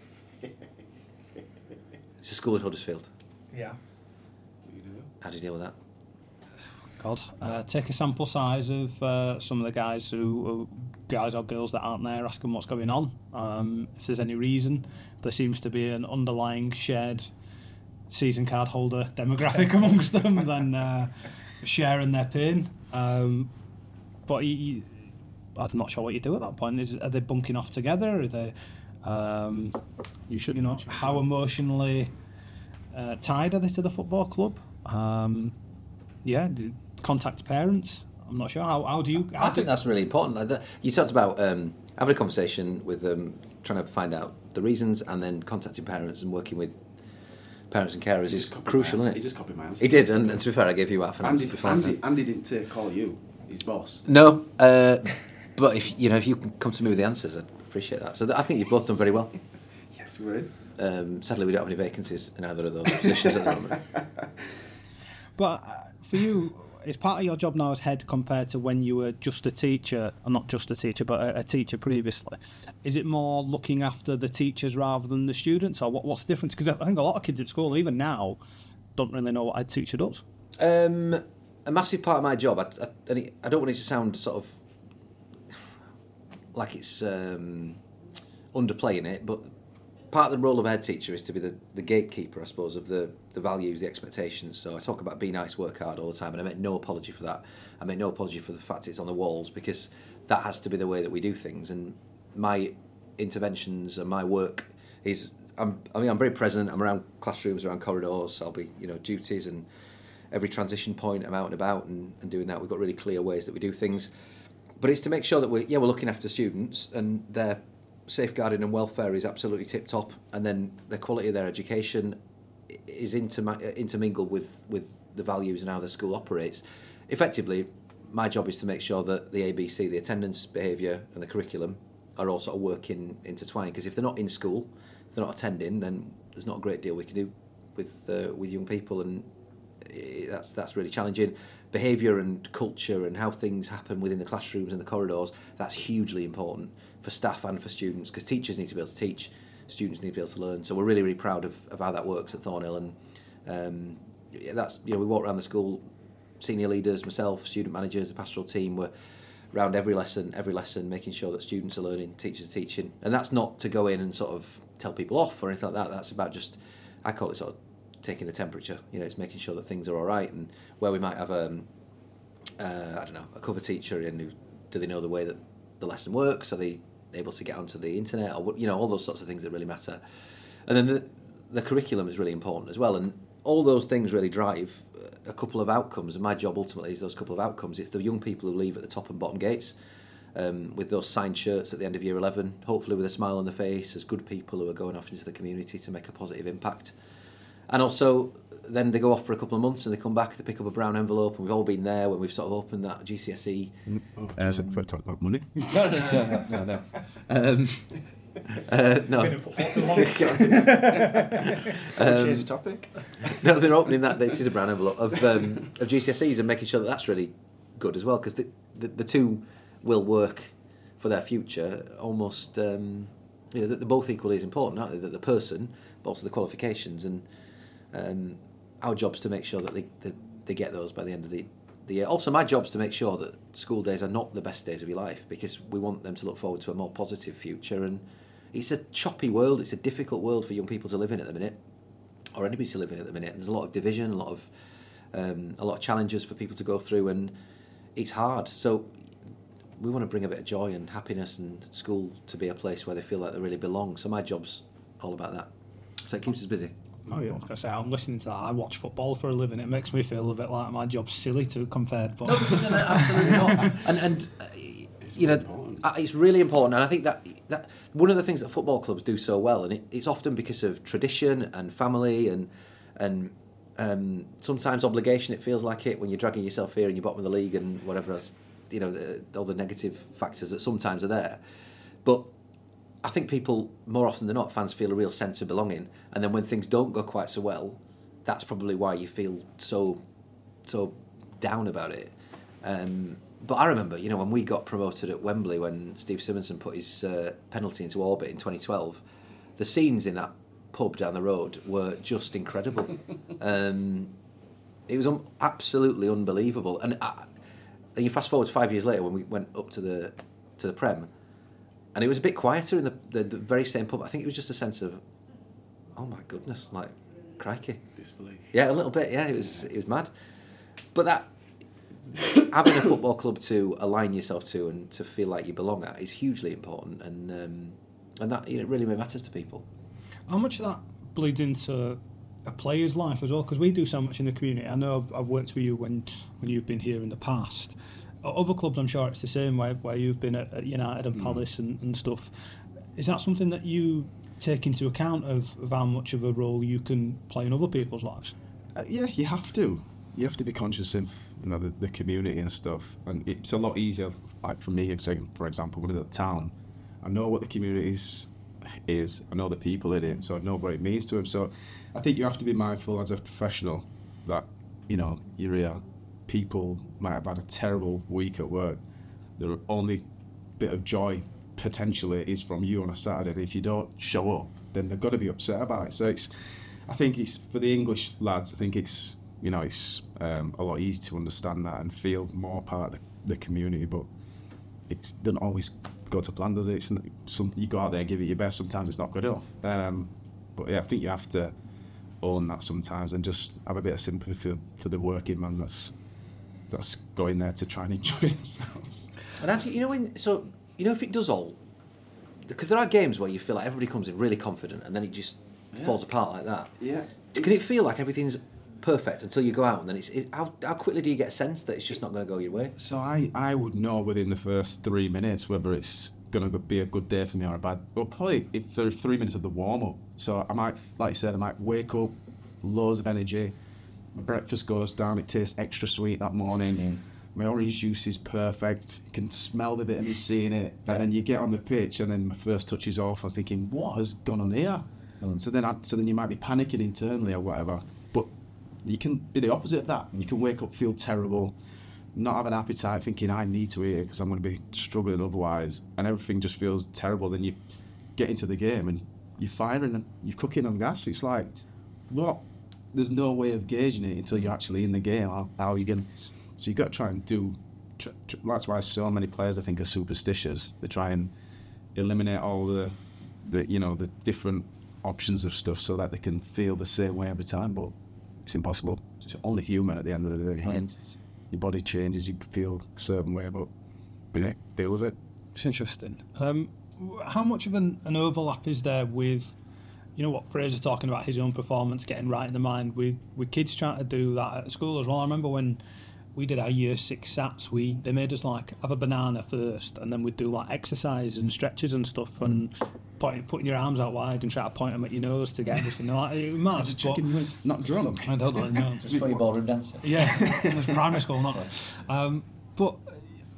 It's a school in Huddersfield. Yeah. How do you deal with that? God. Take a sample size of some of the guys or girls that aren't there, ask them what's going on. If there's any reason, there seems to be an underlying shared season card holder demographic amongst them, then sharing their pain. But I'm not sure what you do at that point. Are they bunking off together? Are they? You should. How emotionally tied are they to the football club? Contact parents. I'm not sure. How do you? I think that's really important. Like you talked about having a conversation with them, trying to find out the reasons, and then contacting parents and working with parents and carers is crucial, isn't it? He just copied my answer. He did, and to be fair, I gave you half an answer before. Andy didn't call you his boss. No, but if you can come to me with the answers, I'd appreciate that. So I think you've both done very well. Yes, we're in. Sadly, we don't have any vacancies in either of those positions at the moment. But for you, is part of your job now as head compared to when you were just a teacher, or not just a teacher, but a teacher previously? Is it more looking after the teachers rather than the students, or what's the difference? Because I think a lot of kids at school, even now, don't really know what a teacher does. A massive part of my job, I don't want it to sound sort of like it's underplaying it, but part of the role of a head teacher is to be the gatekeeper, I suppose, of the values, the expectations. So I talk about be nice, work hard all the time, and I make no apology for that. I make no apology for the fact it's on the walls, because that has to be the way that we do things. And my interventions and my work is, I'm very present. I'm around classrooms, around corridors. I'll be, duties, and every transition point I'm out and about and doing that. We've got really clear ways that we do things. But it's to make sure that we're looking after students, and their safeguarding and welfare is absolutely tip top, and then the quality of their education is intermingled with the values and how the school operates. Effectively, my job is to make sure that the ABC, the attendance, behaviour and the curriculum are all sort of working intertwined, because if they're not in school, if they're not attending, then there's not a great deal we can do with young people, and that's really challenging. Behaviour and culture and how things happen within the classrooms and the corridors, that's hugely important for staff and for students, because teachers need to be able to teach, students need to be able to learn. So we're really, really proud of how that works at Thornhill, and that's, we walk around the school, senior leaders, myself, student managers, the pastoral team, we're around every lesson, making sure that students are learning, teachers are teaching. And that's not to go in and sort of tell people off or anything like that. That's about just, I call it sort of taking the temperature. It's making sure that things are all right, and where we might have a cover teacher in, do they know the way that the lesson works? Are they able to get onto the internet, or all those sorts of things that really matter. And then the curriculum is really important as well, and all those things really drive a couple of outcomes, and my job ultimately is those couple of outcomes. It's the young people who leave at the top and bottom gates with those signed shirts at the end of year 11, hopefully with a smile on their face, as good people who are going off into the community to make a positive impact. And also, then they go off for a couple of months and they come back to pick up a brown envelope, and we've all been there when we've sort of opened that GCSE. For talk about money. No. No. Been in football too long. Change the topic. No, they're opening that. It is a brown envelope of GCSEs and making sure that that's really good as well, because the two will work for their future almost. They're both equally as important, aren't they? The person, but also the qualifications, and our job's to make sure that they get those by the end of the year. Also, my job's to make sure that school days are not the best days of your life, because we want them to look forward to a more positive future. And it's a choppy world. It's a difficult world for young people to live in at the minute, or anybody to live in at the minute. There's a lot of division, a lot of challenges for people to go through, and it's hard. So we want to bring a bit of joy and happiness, and school to be a place where they feel like they really belong. So my job's all about that. So it keeps us busy. Oh, yeah. I was going to say, I'm listening to that. I watch football for a living. It makes me feel a bit like my job's silly to compared. But no, absolutely not. And you know, it's really important. And I think that one of the things that football clubs do so well, and it's often because of tradition and family and sometimes obligation. It feels like it when you're dragging yourself here and you're bottom of the league and whatever else. You know, all the negative factors that sometimes are there, but I think people, more often than not, fans feel a real sense of belonging, and then when things don't go quite so well, that's probably why you feel so down about it. But I remember, you know, when we got promoted at Wembley, when Steve Simonson put his penalty into orbit in 2012, the scenes in that pub down the road were just incredible. It was absolutely unbelievable, and you fast forward 5 years later when we went up to the Prem, and it was a bit quieter in the very same pub. I think it was just a sense of, oh my goodness, like, crikey. Disbelief. Yeah, a little bit, yeah, it was mad. But that, having a football club to align yourself to and to feel like you belong at is hugely important, and that, you know, really matters to people. How much of that bleeds into a player's life as well? Because we do so much in the community. I know I've worked with you when you've been here in the past. At other clubs, I'm sure it's the same where you've been at United and Palace and stuff. Is that something that you take into account of how much of a role you can play in other people's lives? Yeah, you have to. You have to be conscious of, you know, the community and stuff. And it's a lot easier, like for me, for example, when I'm at town, I know what the community is, I know the people in it, so I know what it means to them. So I think you have to be mindful as a professional that, you know, you're here. People might have had a terrible week at work. The only bit of joy potentially is from you on a Saturday. And if you don't show up, then they've got to be upset about it. So I think it's for the English lads. I think it's, you know, it's a lot easier to understand that and feel more part of the community. But it doesn't always go to plan, does it? It's something you go out there and give it your best. Sometimes it's not good enough. But yeah, I think you have to own that sometimes and just have a bit of sympathy for the working man that's going there to try and enjoy themselves. And actually, if it does all, because there are games where you feel like everybody comes in really confident and then it just falls apart like that. Yeah. Can it feel like everything's perfect until you go out, and then how quickly do you get a sense that it's just not going to go your way? So I would know within the first 3 minutes whether it's going to be a good day for me or a bad. Well, probably if there's 3 minutes of the warm up. So I might, like I said, I might wake up, loads of energy. My breakfast goes down, it tastes extra sweet that morning. My orange juice is perfect. You can smell the vitamin C in it. And then you get on the pitch and then my first touch is off. I'm thinking, what has gone on here? So then you might be panicking internally or whatever. But you can be the opposite of that. You can wake up, feel terrible, not have an appetite, thinking I need to eat it because I'm going to be struggling otherwise. And everything just feels terrible. Then you get into the game and you're firing and you're cooking on gas. It's like, what? There's no way of gauging it until you're actually in the game. How are you going? So you've got to try and do. That's why so many players, I think, are superstitious. They try and eliminate all the different options of stuff so that they can feel the same way every time. But it's impossible. It's only human at the end of the day. And your body changes, you feel a certain way, but yeah, deal with it. It's interesting. How much of an overlap is there with, you know, what Fraser's talking about, his own performance, getting right in the mind, with kids trying to do that at school as well? I remember when we did our year 6 SATs, they made us like have a banana first, and then we'd do like exercise and stretches and stuff, and putting your arms out wide and try to point them at your nose to get everything like it was mad. Just checking you weren't not drunk. I don't know. Just for your ballroom dancer. Yeah, it was primary school, not. But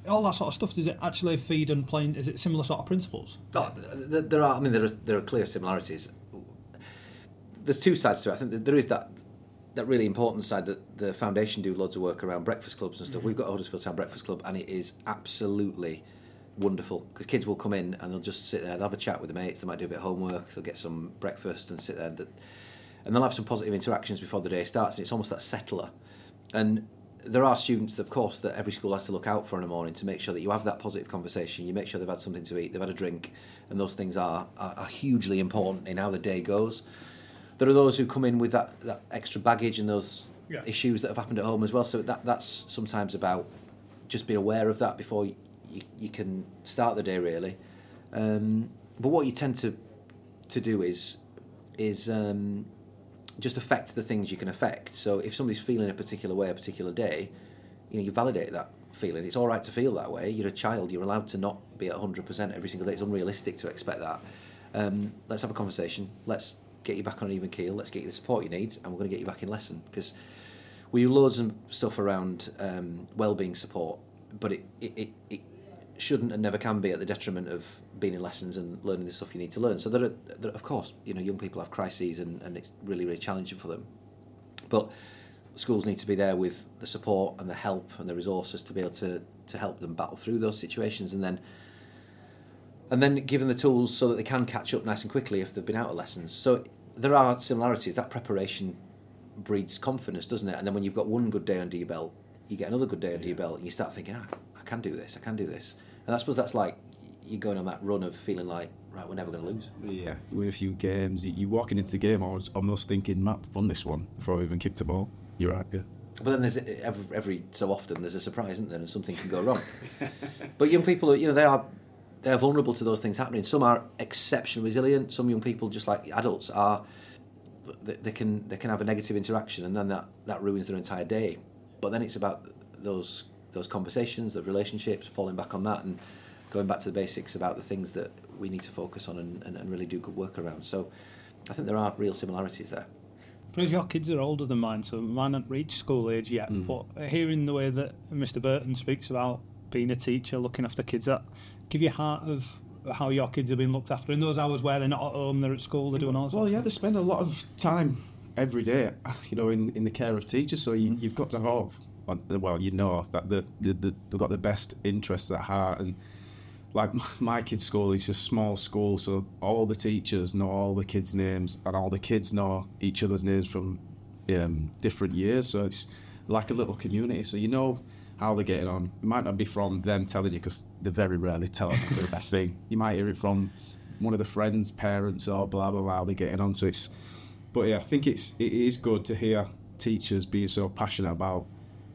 all that sort of stuff, does it actually feed and play? Is it similar sort of principles? Oh, there are. I mean, there are clear similarities. There's two sides to it. I think that there is that really important side that the foundation do loads of work around breakfast clubs and stuff. We've got a Huddersfield Town Breakfast Club, and it is absolutely wonderful because kids will come in and they'll just sit there and have a chat with the mates. They might do a bit of homework. They'll get some breakfast and sit there, and they'll have some positive interactions before the day starts. And it's almost that settler. And there are students, of course, that every school has to look out for in the morning to make sure that you have that positive conversation. You make sure they've had something to eat, they've had a drink, and those things are hugely important in how the day goes. There are those who come in with that extra baggage and those issues that have happened at home as well. So that's sometimes about just being aware of that before you can start the day, really. But what you tend to do is just affect the things you can affect. So if somebody's feeling a particular way a particular day, you validate that feeling. It's all right to feel that way. You're a child. You're allowed to not be at 100% every single day. It's unrealistic to expect that. Let's have a conversation. Let's get you back on an even keel. Let's get you the support you need, and we're going to get you back in lesson. Because we do loads of stuff around well-being support, but it shouldn't and never can be at the detriment of being in lessons and learning the stuff you need to learn. So there are of course, young people have crises and it's really, really challenging for them. But schools need to be there with the support and the help and the resources to be able to help them battle through those situations, and then give them the tools so that they can catch up nice and quickly if they've been out of lessons. So there are similarities. That preparation breeds confidence, doesn't it? And then when you've got one good day under your belt, you get another good day under your belt, and you start thinking, I can do this. And I suppose that's like you're going on that run of feeling like, right, we're never going to lose. Yeah, with a few games, you walking into the game, I was almost thinking, Matt won this one before I even kicked the ball. You're right, yeah. But then there's every so often there's a surprise, isn't there, and something can go wrong. But young people, they're vulnerable to those things happening. Some are exceptionally resilient. Some young people, just like adults, they can have a negative interaction, and then that ruins their entire day. But then it's about those conversations, the relationships, falling back on that and going back to the basics about the things that we need to focus on and really do good work around. So I think there are real similarities there. Fraser, your kids are older than mine, so mine haven't reached school age yet, but hearing the way that Mr. Burton speaks about being a teacher, looking after kids, that give you a heart of how your kids have been looked after in those hours where they're not at home, they're at school, they're doing all sorts. Well, yeah, they spend a lot of time every day, in the care of teachers, so you've got to hope. Well, that they've got the best interests at heart, and like my kids' school is a small school, so all the teachers know all the kids' names, and all the kids know each other's names from different years. So it's like a little community. So you know how they're getting on. It might not be from them telling you, because they very rarely tell the best thing. You might hear it from one of the friends' parents or blah blah blah. How they're getting on. So but yeah, I think it is good to hear teachers being so passionate about.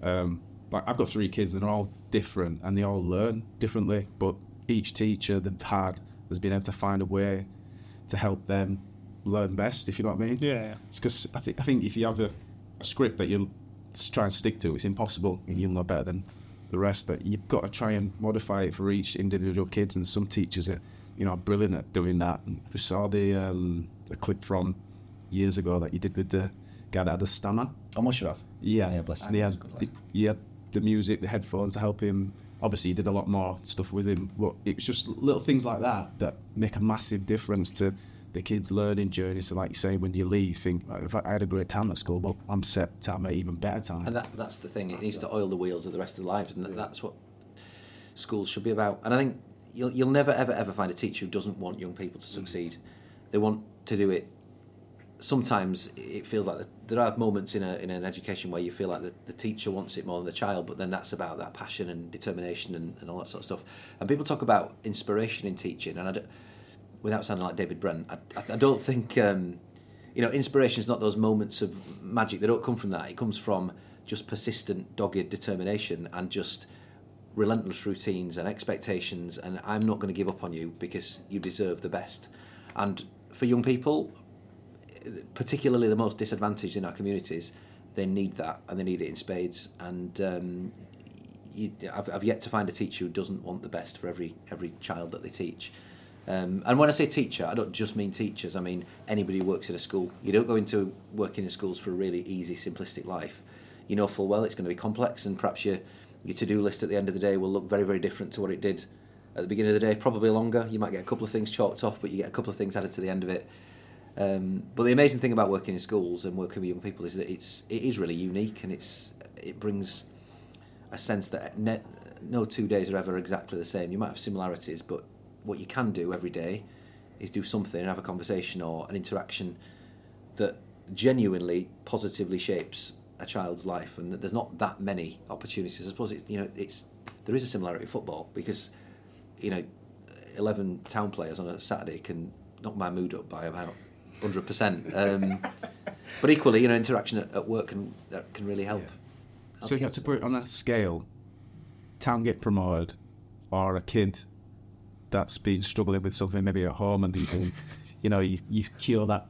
Like I've got 3 kids, and they're all different, and they all learn differently. But each teacher they've had has been able to find a way to help them learn best, if you know what I mean. Yeah. It's because I think if you have a script that you'll try and stick to, it's impossible, and you'll know better than the rest. That you've got to try and modify it for each individual kids, and some teachers are brilliant at doing that. And we saw the clip from years ago that you did with the guy that had a stammer. Oh, Musharraf. Yeah, bless him. And he had the music, the headphones to help him. Obviously, he did a lot more stuff with him, but it was just little things like that make a massive difference to the kids' learning journey. So, like you say, when you leave, you think, if I had a great time at school, well, I'm set to have an even better time. And that's the thing. It needs to oil the wheels of the rest of their lives, and that's what schools should be about. And I think you'll never, ever, ever find a teacher who doesn't want young people to succeed. They want to do it. Sometimes it feels like there are moments in an education where you feel like the teacher wants it more than the child, but then that's about that passion and determination and all that sort of stuff. And people talk about inspiration in teaching, and without sounding like David Brent, I don't think inspiration is not those moments of magic. They don't come from that. It comes from just persistent, dogged determination and just relentless routines and expectations, and I'm not going to give up on you because you deserve the best. And for young people, particularly the most disadvantaged in our communities, they need that, and they need it in spades. And I've yet to find a teacher who doesn't want the best for every child that they teach. And when I say teacher, I don't just mean teachers. I mean anybody who works at a school. You don't go into working in schools for a really easy, simplistic life. You know full well it's going to be complex, and perhaps you're Your to-do list at the end of the day will look very, very different to what it did at the beginning of the day, probably longer. You might get a couple of things chalked off, but you get a couple of things added to the end of it. But the amazing thing about working in schools and working with young people is that it is really unique, and it brings a sense that no 2 days are ever exactly the same. You might have similarities, but what you can do every day is do something and have a conversation or an interaction that genuinely positively shapes a child's life, and that there's not that many opportunities. I suppose there is a similarity with football, because 11 town players on a Saturday can knock my mood up by about 100%. But equally, interaction at work can really help. So you have to put it on a scale. Town get promoted, or a kid that's been struggling with something maybe at home, and you cure that.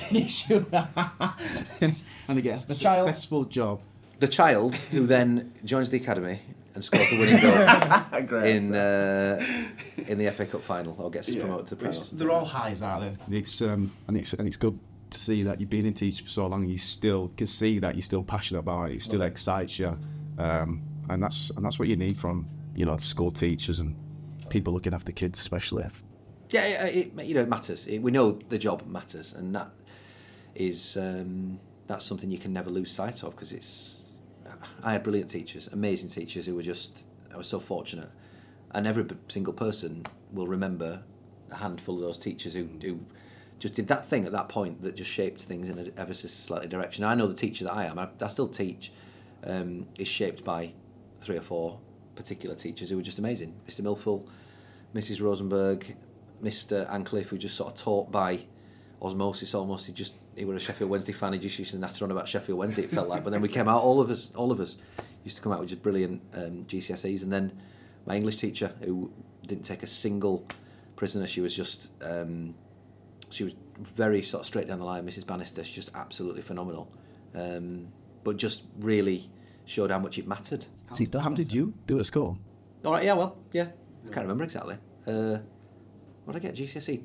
And they get a successful job. The child who then joins the academy and scores the winning goal in the FA Cup final, or gets us promoted to the Premier League. They're all highs, aren't they? It's good to see that you've been in teaching for so long, and you still can see that you're still passionate about it. It still excites you, and that's what you need from school teachers and people looking after kids, especially. Yeah, it matters. We know the job matters, and that is that's something you can never lose sight of, because I had brilliant teachers, amazing teachers who I was so fortunate, and every single person will remember a handful of those teachers who just did that thing at that point that just shaped things in a ever so slightly direction. I know the teacher that I am, I still teach, is shaped by 3 or 4 particular teachers who were just amazing. Mr. Milfull, Mrs. Rosenberg, Mr. Ancliffe, who just sort of taught by osmosis almost. He was a Sheffield Wednesday fan. He just used to natter on about Sheffield Wednesday, it felt like. But then we came out, all of us used to come out with just brilliant GCSEs. And then my English teacher, who didn't take a single prisoner, she was just she was very sort of straight down the line. Mrs. Bannister, she's just absolutely phenomenal, but just really showed how much it mattered. How did you do at school? All right, I can't remember exactly. What did I get? GCSE?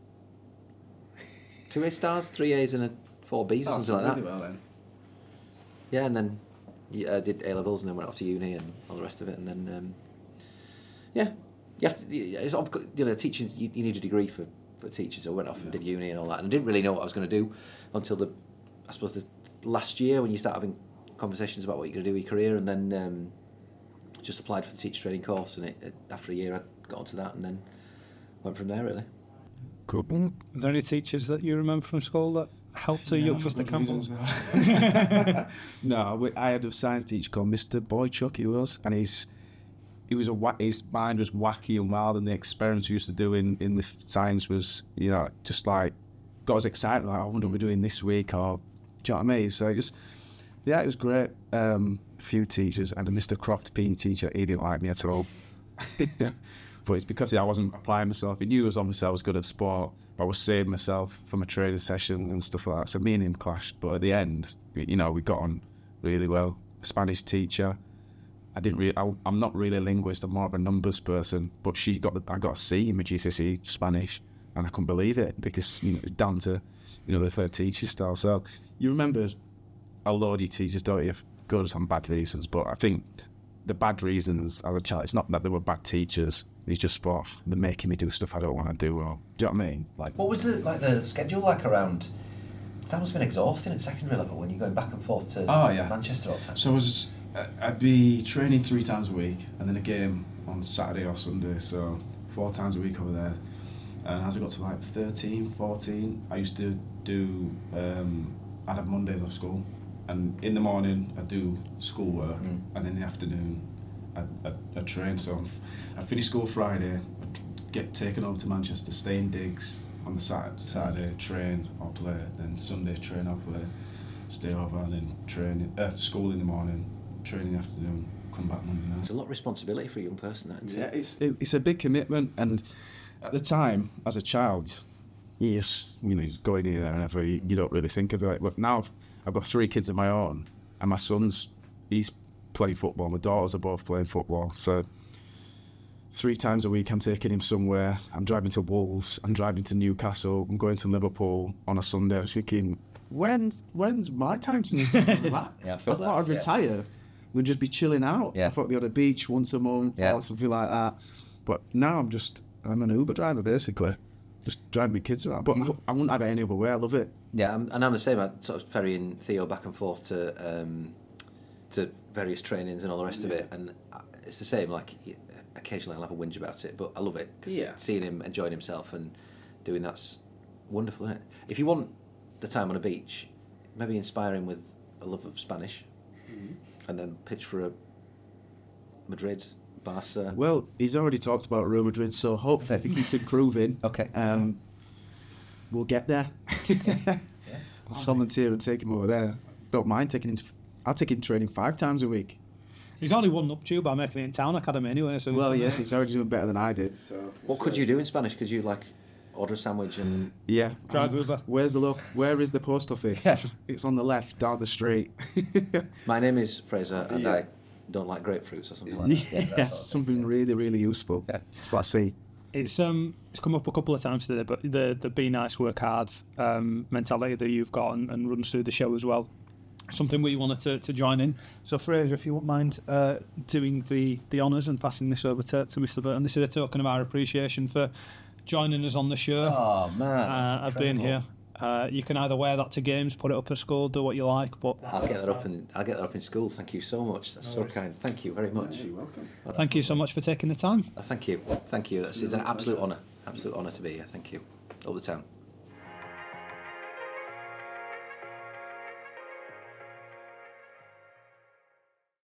2 A stars, 3 A's and 4 B's or something like that. Really well then. Yeah, and then I did A levels and then went off to uni and all the rest of it, and then you have to. Teaching, you need a degree for teachers. So I went off and did uni and all that, and I didn't really know what I was going to do until the last year, when you start having conversations about what you're going to do with your career, and then just applied for the teacher training course, and after a year I got onto that, and then went from there really. Cool. Are there any teachers that you remember from school that helped young Mr. Campbell? No, I had a science teacher called Mr. Boychuk, he was, and his mind was wacky and wild, and the experiments we used to do in the science was, just like got us excited, like, I wonder what we're doing this week, or do you know what I mean? So it was great. A few teachers, and a Mr. Croft PE teacher, he didn't like me at all. But it's because I wasn't applying myself. He knew obviously I was good at sport, but I was saving myself for my training sessions and stuff like that. So me and him clashed, but at the end, we got on really well. A Spanish teacher, I'm not really a linguist, I'm more of a numbers person, but I got a C in my GCSE Spanish, and I couldn't believe it, because down to the third teacher style. So you remember a lot of your teachers, don't you, for good and bad reasons, but I think the bad reasons as a child, it's not that they were bad teachers, it's just they're making me do stuff I don't want to do, or do you know what I mean? Like, what was the schedule like around? That must have been exhausting at secondary level when you're going back and forth to Manchester all the time. So I'd be training 3 times a week, and then a game on Saturday or Sunday, so 4 times a week over there. And as I got to like 13, 14, I used to do, I'd have Mondays off school, and in the morning I'd do schoolwork, and in the afternoon I'd train. So I'd finish school Friday, I'd get taken over to Manchester, stay in digs on the Saturday, train or play, then Sunday train or play, stay over, and then train at school in the morning, train in the afternoon, come back Monday night. It's a lot of responsibility for a young person, that, isn't it? Yeah, it's a big commitment, and at the time, as a child, just going here and whenever, you don't really think about it. But now I've got 3 kids of my own, and my son's, he's playing football, my daughters are both playing football, so 3 times a week I'm taking him somewhere. I'm driving to Wolves, I'm driving to Newcastle, I'm going to Liverpool on a Sunday. I was thinking, when's my time to relax? I thought I'd retire, we'd just be chilling out. Yeah. I thought we had a beach once a month or something like that. But now I'm an Uber driver basically, just driving my kids around. But I wouldn't have it any other way. I love it. Yeah, and I'm the same. I sort of ferrying Theo back and forth to various trainings and all the rest of it, and it's the same. Like occasionally I'll have a whinge about it, but I love it because seeing him enjoying himself and doing that's wonderful, isn't it? If you want the time on a beach, maybe inspire him with a love of Spanish, and then pitch for a Madrid, Barca. Well, he's already talked about Real Madrid, so hopefully if he keeps improving, we'll get there. I'll volunteer and take him over there. Don't mind taking him. I'll take him training 5 times a week. He's only one up to you by making it in Town Academy anyway. So he's already doing better than I did. So what could you do in Spanish? Could you like order a sandwich and drive Uber? Where is the post office? It's on the left down the street. My name is Fraser, and I don't like grapefruits or something like that. Yes, something really, really useful. Yeah. That's what I see. It's come up a couple of times today, but the be nice, work hard mentality that you've got and runs through the show as well. Something we wanted to join in. So Fraser, if you wouldn't mind doing the honours and passing this over to Mr. Burton. This is a token of our appreciation for joining us on the show. Oh man, of being here. You can either wear that to games, put it up at school, do what you like. But I'll get that up in school. Thank you so much. That's so kind. Thank you very much. You're welcome. Thank you so much for taking the time. Thank you. It's an absolute honour. Absolute honour to be here. Thank you. All the time.